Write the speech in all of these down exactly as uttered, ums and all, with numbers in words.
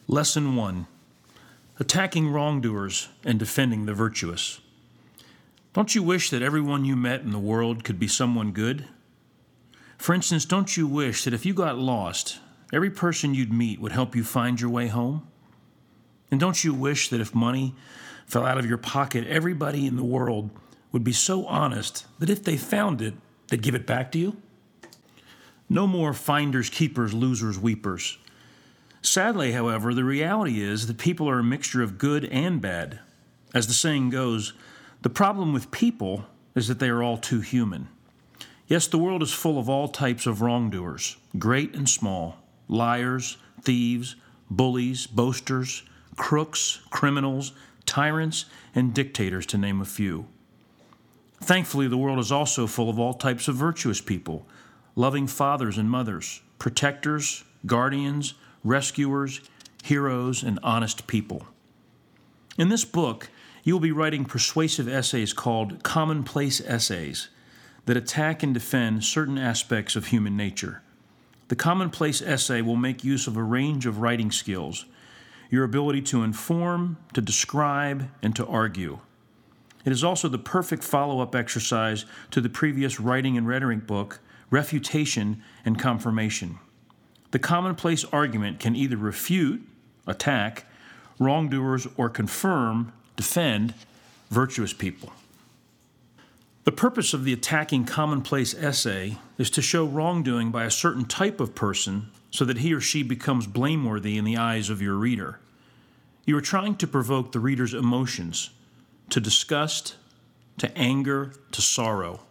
Lesson one. Attacking wrongdoers and defending the virtuous. Don't you wish that everyone you met in the world could be someone good? For instance, don't you wish that if you got lost, every person you'd meet would help you find your way home? And don't you wish that if money fell out of your pocket, everybody in the world would be so honest that if they found it, they'd give it back to you? No more finders, keepers, losers, weepers. Sadly, however, the reality is that people are a mixture of good and bad. As the saying goes, the problem with people is that they are all too human. Yes, the world is full of all types of wrongdoers, great and small, liars, thieves, bullies, boasters, crooks, criminals, tyrants, and dictators, to name a few. Thankfully, the world is also full of all types of virtuous people, loving fathers and mothers, protectors, guardians, rescuers, heroes, and honest people. In this book, you will be writing persuasive essays called commonplace essays that attack and defend certain aspects of human nature. The commonplace essay will make use of a range of writing skills, your ability to inform, to describe, and to argue. It is also the perfect follow-up exercise to the previous writing and rhetoric book, Refutation and Confirmation. The commonplace argument can either refute, attack, wrongdoers, or confirm, defend, virtuous people. The purpose of the attacking commonplace essay is to show wrongdoing by a certain type of person so that he or she becomes blameworthy in the eyes of your reader. You are trying to provoke the reader's emotions, to disgust, to anger, to sorrow.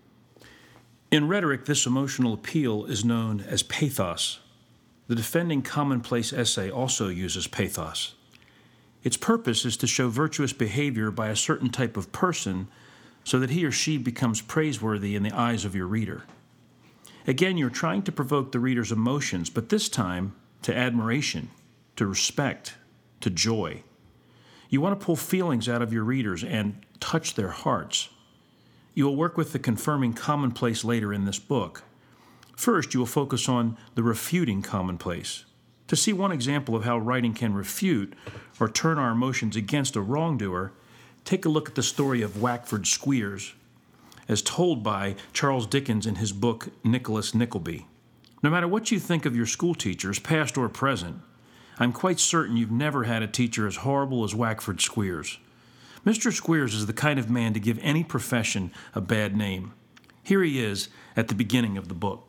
In rhetoric, this emotional appeal is known as pathos. The defending commonplace essay also uses pathos. Its purpose is to show virtuous behavior by a certain type of person so that he or she becomes praiseworthy in the eyes of your reader. Again, you're trying to provoke the reader's emotions, but this time to admiration, to respect, to joy. You want to pull feelings out of your readers and touch their hearts. You will work with the confirming commonplace later in this book. First, you will focus on the refuting commonplace. To see one example of how writing can refute or turn our emotions against a wrongdoer, take a look at the story of Wackford Squeers, as told by Charles Dickens in his book Nicholas Nickleby. No matter what you think of your school teachers, past or present, I'm quite certain you've never had a teacher as horrible as Wackford Squeers. Mister Squeers is the kind of man to give any profession a bad name. Here he is at the beginning of the book.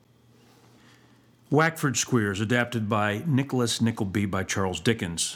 Wackford Squeers, adapted by Nicholas Nickleby by Charles Dickens.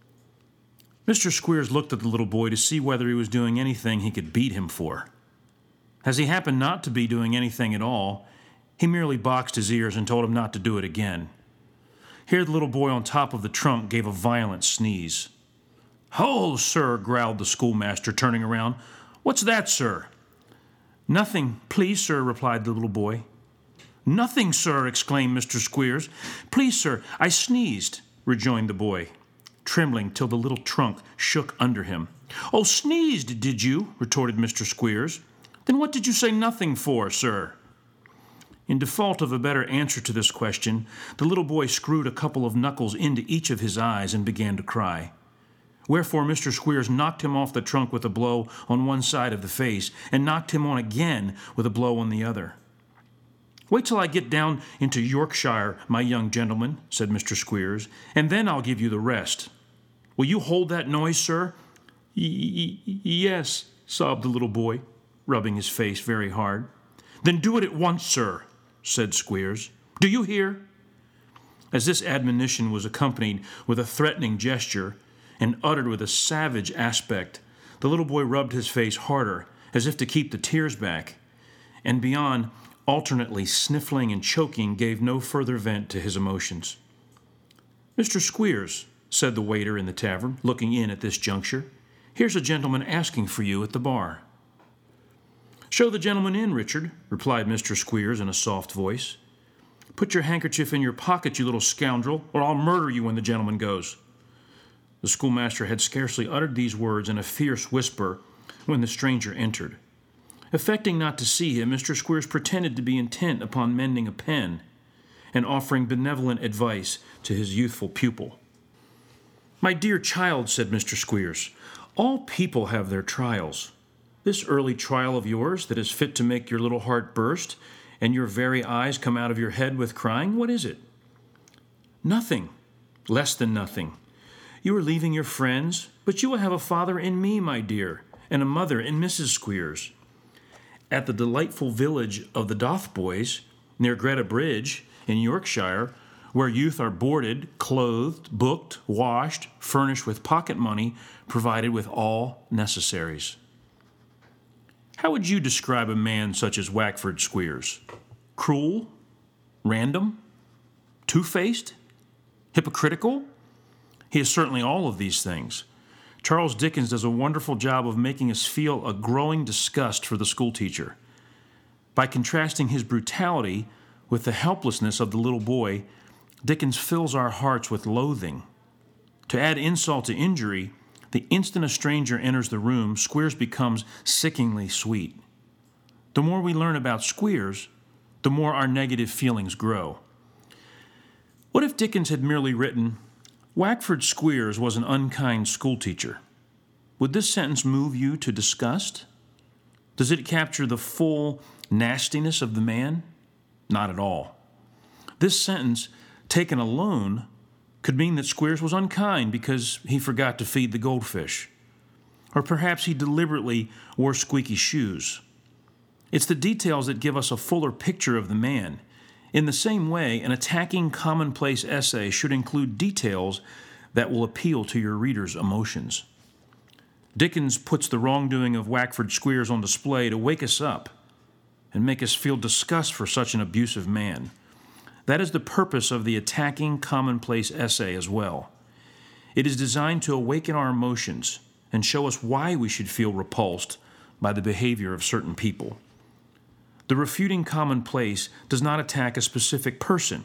Mister Squeers looked at the little boy to see whether he was doing anything he could beat him for. As he happened not to be doing anything at all, he merely boxed his ears and told him not to do it again. Here the little boy on top of the trunk gave a violent sneeze. "Ho, sir," growled the schoolmaster, turning around. "What's that, sir?" "Nothing, please, sir," replied the little boy. "Nothing, sir," exclaimed Mister Squeers. "Please, sir, I sneezed," rejoined the boy, trembling till the little trunk shook under him. "Oh, sneezed, did you?" retorted Mister Squeers. "Then what did you say nothing for, sir?" In default of a better answer to this question, the little boy screwed a couple of knuckles into each of his eyes and began to cry. Wherefore Mister Squeers knocked him off the trunk with a blow on one side of the face and knocked him on again with a blow on the other. "Wait till I get down into Yorkshire, my young gentleman," said Mister Squeers, "and then I'll give you the rest. Will you hold that noise, sir?" "Y-y-yes," sobbed the little boy, rubbing his face very hard. "Then do it at once, sir," said Squeers. "Do you hear?" As this admonition was accompanied with a threatening gesture and uttered with a savage aspect, the little boy rubbed his face harder, as if to keep the tears back, and beyond alternately sniffling and choking, gave no further vent to his emotions. "Mister Squeers," said the waiter in the tavern, looking in at this juncture, "here's a gentleman asking for you at the bar." "Show the gentleman in, Richard," replied Mister Squeers in a soft voice. "Put your handkerchief in your pocket, you little scoundrel, or I'll murder you when the gentleman goes." The schoolmaster had scarcely uttered these words in a fierce whisper when the stranger entered. Affecting not to see him, Mister Squeers pretended to be intent upon mending a pen and offering benevolent advice to his youthful pupil. "My dear child," said Mister Squeers, "all people have their trials. This early trial of yours that is fit to make your little heart burst and your very eyes come out of your head with crying, what is it?" "Nothing, less than nothing. You are leaving your friends, but you will have a father in me, my dear, and a mother in Missus Squeers. At the delightful village of the Dothboys, near Greta Bridge, in Yorkshire, where youth are boarded, clothed, booked, washed, furnished with pocket money, provided with all necessaries." How would you describe a man such as Wackford Squeers? Cruel? Random? Two-faced? Hypocritical? He is certainly all of these things. Charles Dickens does a wonderful job of making us feel a growing disgust for the schoolteacher. By contrasting his brutality with the helplessness of the little boy, Dickens fills our hearts with loathing. To add insult to injury, the instant a stranger enters the room, Squeers becomes sickeningly sweet. The more we learn about Squeers, the more our negative feelings grow. What if Dickens had merely written, "Wackford Squeers was an unkind schoolteacher"? Would this sentence move you to disgust? Does it capture the full nastiness of the man? Not at all. This sentence, taken alone, could mean that Squeers was unkind because he forgot to feed the goldfish. Or perhaps he deliberately wore squeaky shoes. It's the details that give us a fuller picture of the man. In the same way, an attacking commonplace essay should include details that will appeal to your reader's emotions. Dickens puts the wrongdoing of Wackford Squeers on display to wake us up and make us feel disgust for such an abusive man. That is the purpose of the attacking commonplace essay as well. It is designed to awaken our emotions and show us why we should feel repulsed by the behavior of certain people. The refuting commonplace does not attack a specific person,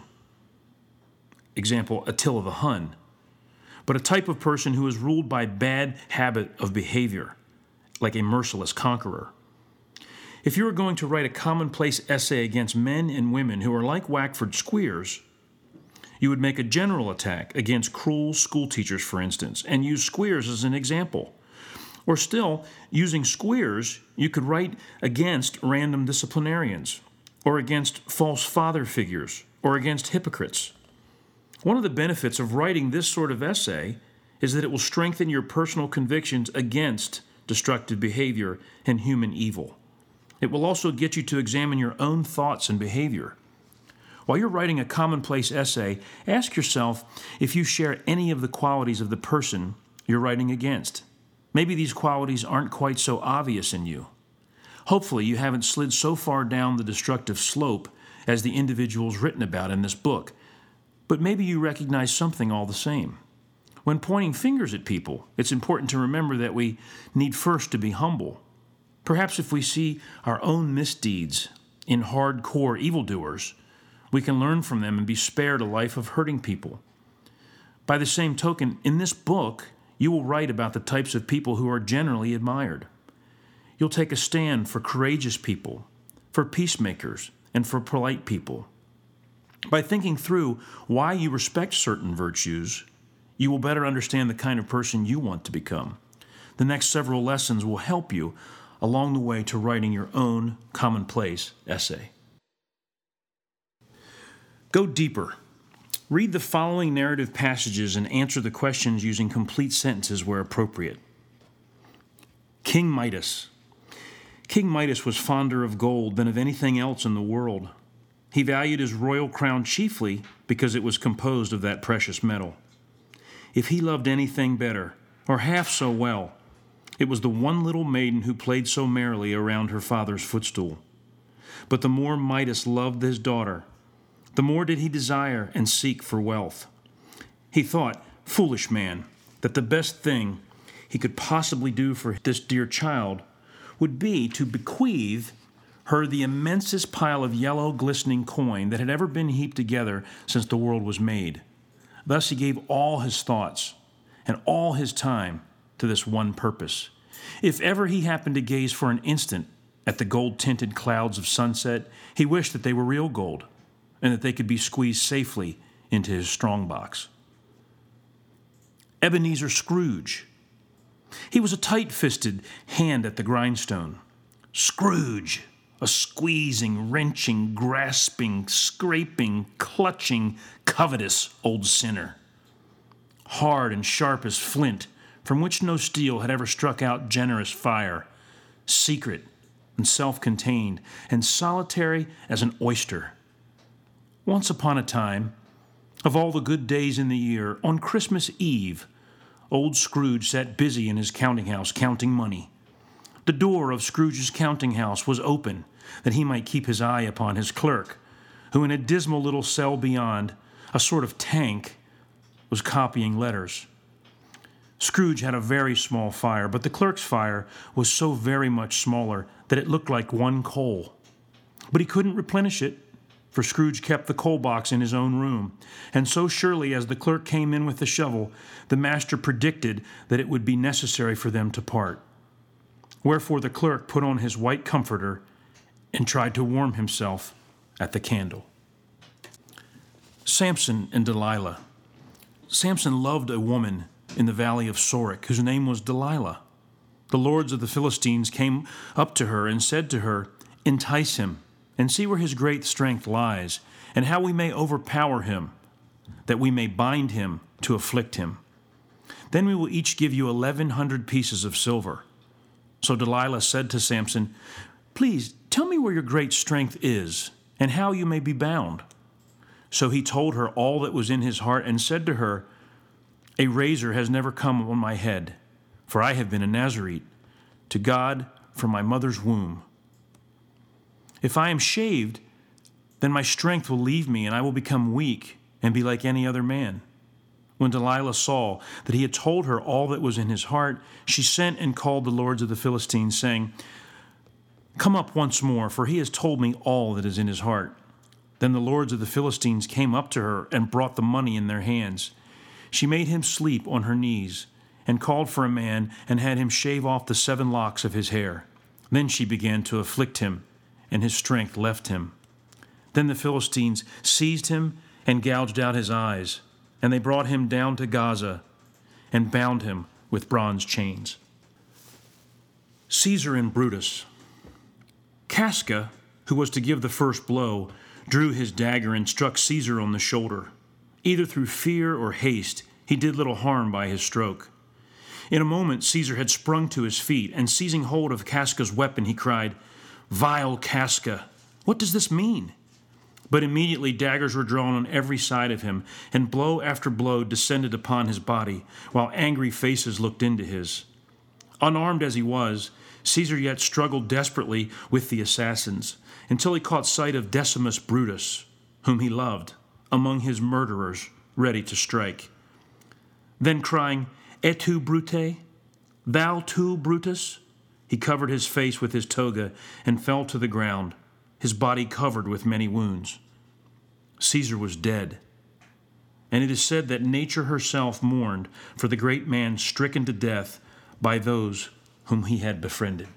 example, Attila the Hun, but a type of person who is ruled by bad habit of behavior, like a merciless conqueror. If you were going to write a commonplace essay against men and women who are like Wackford Squeers, you would make a general attack against cruel schoolteachers, for instance, and use Squeers as an example. Or still, using Squeers, you could write against random disciplinarians, or against false father figures, or against hypocrites. One of the benefits of writing this sort of essay is that it will strengthen your personal convictions against destructive behavior and human evil. It will also get you to examine your own thoughts and behavior. While you're writing a commonplace essay, ask yourself if you share any of the qualities of the person you're writing against. Maybe these qualities aren't quite so obvious in you. Hopefully, you haven't slid so far down the destructive slope as the individuals written about in this book, but maybe you recognize something all the same. When pointing fingers at people, it's important to remember that we need first to be humble. Perhaps if we see our own misdeeds in hardcore evildoers, we can learn from them and be spared a life of hurting people. By the same token, in this book, you will write about the types of people who are generally admired. You'll take a stand for courageous people, for peacemakers, and for polite people. By thinking through why you respect certain virtues, you will better understand the kind of person you want to become. The next several lessons will help you along the way to writing your own commonplace essay. Go deeper. Read the following narrative passages and answer the questions using complete sentences where appropriate. King Midas. King Midas was fonder of gold than of anything else in the world. He valued his royal crown chiefly because it was composed of that precious metal. If he loved anything better, or half so well, it was the one little maiden who played so merrily around her father's footstool. But the more Midas loved his daughter, the more did he desire and seek for wealth. He thought, foolish man, that the best thing he could possibly do for this dear child would be to bequeath her the immensest pile of yellow, glistening coin that had ever been heaped together since the world was made. Thus he gave all his thoughts and all his time to this one purpose. If ever he happened to gaze for an instant at the gold-tinted clouds of sunset, he wished that they were real gold and that they could be squeezed safely into his strongbox. Ebenezer Scrooge. He was a tight-fisted hand at the grindstone. Scrooge, a squeezing, wrenching, grasping, scraping, clutching, covetous old sinner. Hard and sharp as flint, from which no steel had ever struck out generous fire, secret and self-contained, and solitary as an oyster. Once upon a time, of all the good days in the year, on Christmas Eve, old Scrooge sat busy in his counting house counting money. The door of Scrooge's counting house was open, that he might keep his eye upon his clerk, who in a dismal little cell beyond, a sort of tank, was copying letters. Scrooge had a very small fire, but the clerk's fire was so very much smaller that it looked like one coal. But he couldn't replenish it, for Scrooge kept the coal box in his own room, and so surely as the clerk came in with the shovel, the master predicted that it would be necessary for them to part. Wherefore the clerk put on his white comforter and tried to warm himself at the candle. Samson and Delilah. Samson loved a woman in the valley of Sorek, whose name was Delilah. The lords of the Philistines came up to her and said to her, "Entice him, and see where his great strength lies, and how we may overpower him, that we may bind him to afflict him. Then we will each give you eleven hundred pieces of silver." So Delilah said to Samson, "Please tell me where your great strength is, and how you may be bound." So he told her all that was in his heart, and said to her, "A razor has never come on my head, for I have been a Nazarite to God from my mother's womb. If I am shaved, then my strength will leave me, and I will become weak and be like any other man." When Delilah saw that he had told her all that was in his heart, she sent and called the lords of the Philistines, saying, "Come up once more, for he has told me all that is in his heart." Then the lords of the Philistines came up to her and brought the money in their hands. She made him sleep on her knees, and called for a man, and had him shave off the seven locks of his hair. Then she began to afflict him, and his strength left him. Then the Philistines seized him and gouged out his eyes, and they brought him down to Gaza and bound him with bronze chains. Caesar and Brutus. Casca, who was to give the first blow, drew his dagger and struck Caesar on the shoulder. Either through fear or haste, he did little harm by his stroke. In a moment, Caesar had sprung to his feet, and seizing hold of Casca's weapon, he cried, "Vile Casca, what does this mean?" But immediately daggers were drawn on every side of him, and blow after blow descended upon his body, while angry faces looked into his. Unarmed as he was, Caesar yet struggled desperately with the assassins, until he caught sight of Decimus Brutus, whom he loved, among his murderers, ready to strike. Then crying, "Et tu, Brute? Thou too, Brutus?" he covered his face with his toga and fell to the ground, his body covered with many wounds. Caesar was dead, and it is said that nature herself mourned for the great man stricken to death by those whom he had befriended.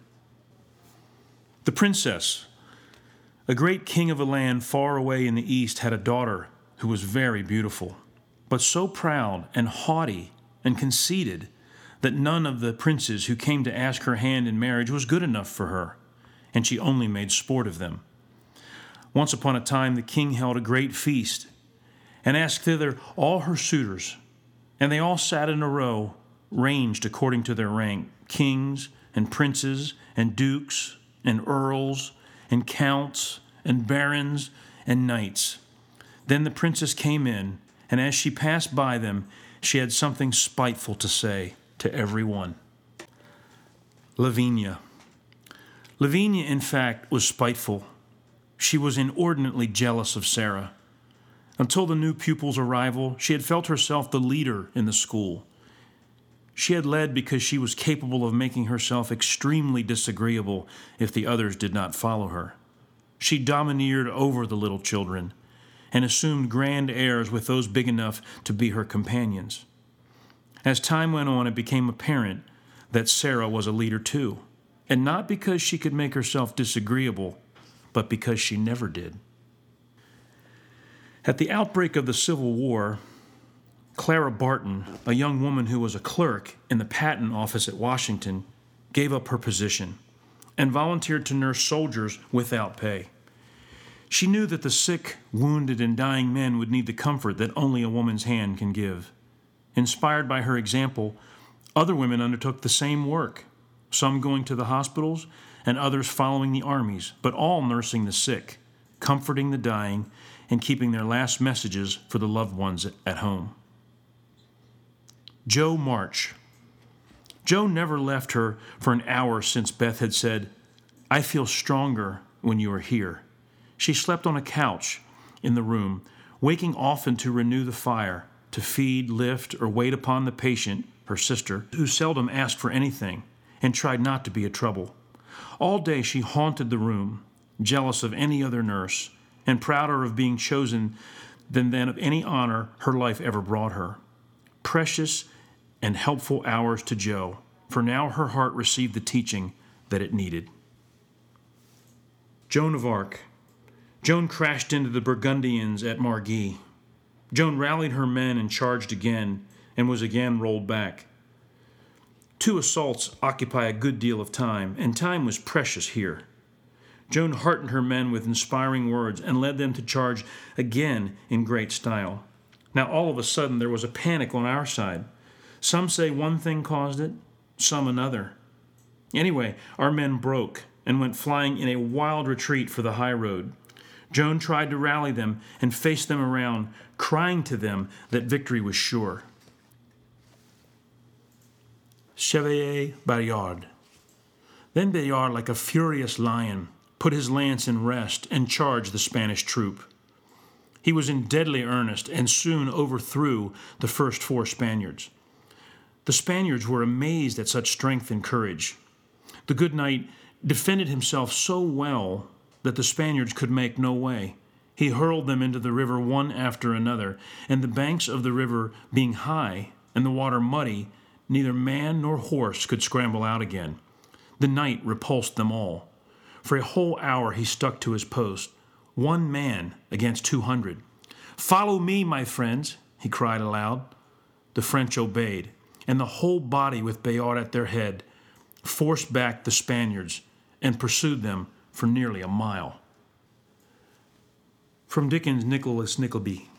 The princess. A great king of a land far away in the east had a daughter who was very beautiful, but so proud and haughty and conceited that none of the princes who came to ask her hand in marriage was good enough for her, and she only made sport of them. Once upon a time the king held a great feast, and asked thither all her suitors, and they all sat in a row, ranged according to their rank, kings and princes and dukes and earls and counts and barons and knights. Then the princess came in, and as she passed by them, she had something spiteful to say to every one. Lavinia. Lavinia, in fact, was spiteful. She was inordinately jealous of Sarah. Until the new pupil's arrival, she had felt herself the leader in the school. She had led because she was capable of making herself extremely disagreeable if the others did not follow her. She domineered over the little children and assumed grand airs with those big enough to be her companions. As time went on, it became apparent that Sarah was a leader too, and not because she could make herself disagreeable, but because she never did. At the outbreak of the Civil War, Clara Barton, a young woman who was a clerk in the patent office at Washington, gave up her position and volunteered to nurse soldiers without pay. She knew that the sick, wounded, and dying men would need the comfort that only a woman's hand can give. Inspired by her example, other women undertook the same work, some going to the hospitals and others following the armies, but all nursing the sick, comforting the dying, and keeping their last messages for the loved ones at home. Jo March. Jo never left her for an hour since Beth had said, "I feel stronger when you are here." She slept on a couch in the room, waking often to renew the fire, to feed, lift, or wait upon the patient, her sister, who seldom asked for anything and tried not to be a trouble. All day she haunted the room, jealous of any other nurse, and prouder of being chosen than than of any honor her life ever brought her. Precious and helpful hours to Jo, for now her heart received the teaching that it needed. Joan of Arc. Joan crashed into the Burgundians at Margis. Joan rallied her men and charged again, and was again rolled back. Two assaults occupy a good deal of time, and time was precious here. Joan heartened her men with inspiring words and led them to charge again in great style. Now all of a sudden there was a panic on our side. Some say one thing caused it, some another. Anyway, our men broke and went flying in a wild retreat for the high road. Joan tried to rally them and face them around, crying to them that victory was sure. Chevalier Bayard. Then Bayard, like a furious lion, put his lance in rest and charged the Spanish troop. He was in deadly earnest and soon overthrew the first four Spaniards. The Spaniards were amazed at such strength and courage. The good knight defended himself so well that the Spaniards could make no way. He hurled them into the river one after another, and the banks of the river being high and the water muddy, neither man nor horse could scramble out again. The knight repulsed them all. For a whole hour he stuck to his post, one man against two hundred. "Follow me, my friends," he cried aloud. The French obeyed, and the whole body, with Bayard at their head, forced back the Spaniards and pursued them for nearly a mile. From Dickens' Nicholas Nickleby.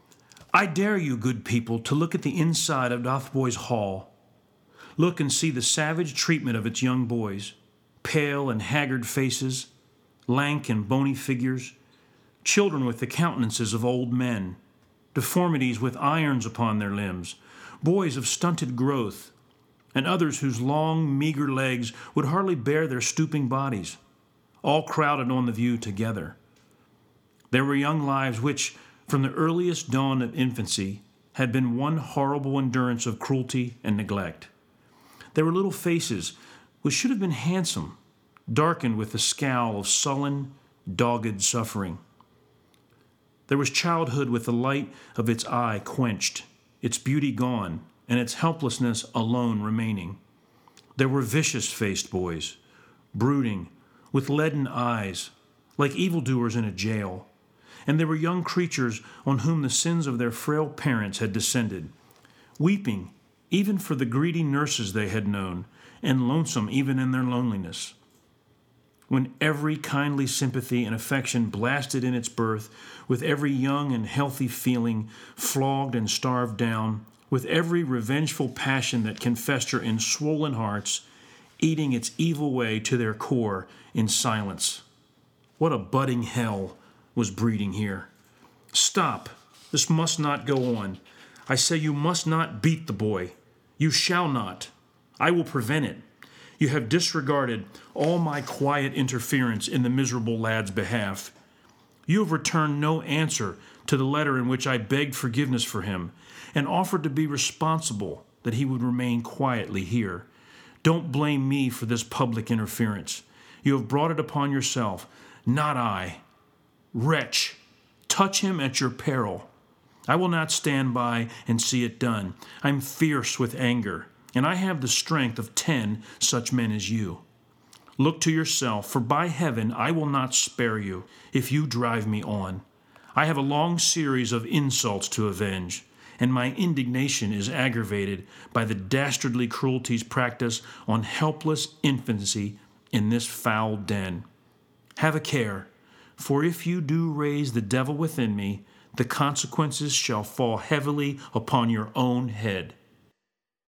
I dare you, good people, to look at the inside of Dotheboys Hall. Look and see the savage treatment of its young boys, pale and haggard faces, lank and bony figures, children with the countenances of old men, deformities with irons upon their limbs, boys of stunted growth, and others whose long, meager legs would hardly bear their stooping bodies, all crowded on the view together. There were young lives which, from the earliest dawn of infancy, had been one horrible endurance of cruelty and neglect. There were little faces which should have been handsome, darkened with the scowl of sullen, dogged suffering. There was childhood with the light of its eye quenched, its beauty gone, and its helplessness alone remaining. There were vicious-faced boys, brooding, with leaden eyes, like evildoers in a jail. And there were young creatures on whom the sins of their frail parents had descended, weeping even for the greedy nurses they had known, and lonesome even in their loneliness. When every kindly sympathy and affection blasted in its birth, with every young and healthy feeling flogged and starved down, with every revengeful passion that can fester in swollen hearts, eating its evil way to their core in silence. What a budding hell was breeding here. Stop! This must not go on. I say you must not beat the boy. You shall not. I will prevent it. You have disregarded all my quiet interference in the miserable lad's behalf. You have returned no answer to the letter in which I begged forgiveness for him and offered to be responsible that he would remain quietly here. Don't blame me for this public interference. You have brought it upon yourself, not I. Wretch, touch him at your peril. I will not stand by and see it done. I'm fierce with anger, and I have the strength of ten such men as you. Look to yourself, for by heaven I will not spare you if you drive me on. I have a long series of insults to avenge, and my indignation is aggravated by the dastardly cruelties practiced on helpless infancy in this foul den. Have a care, for if you do raise the devil within me, the consequences shall fall heavily upon your own head.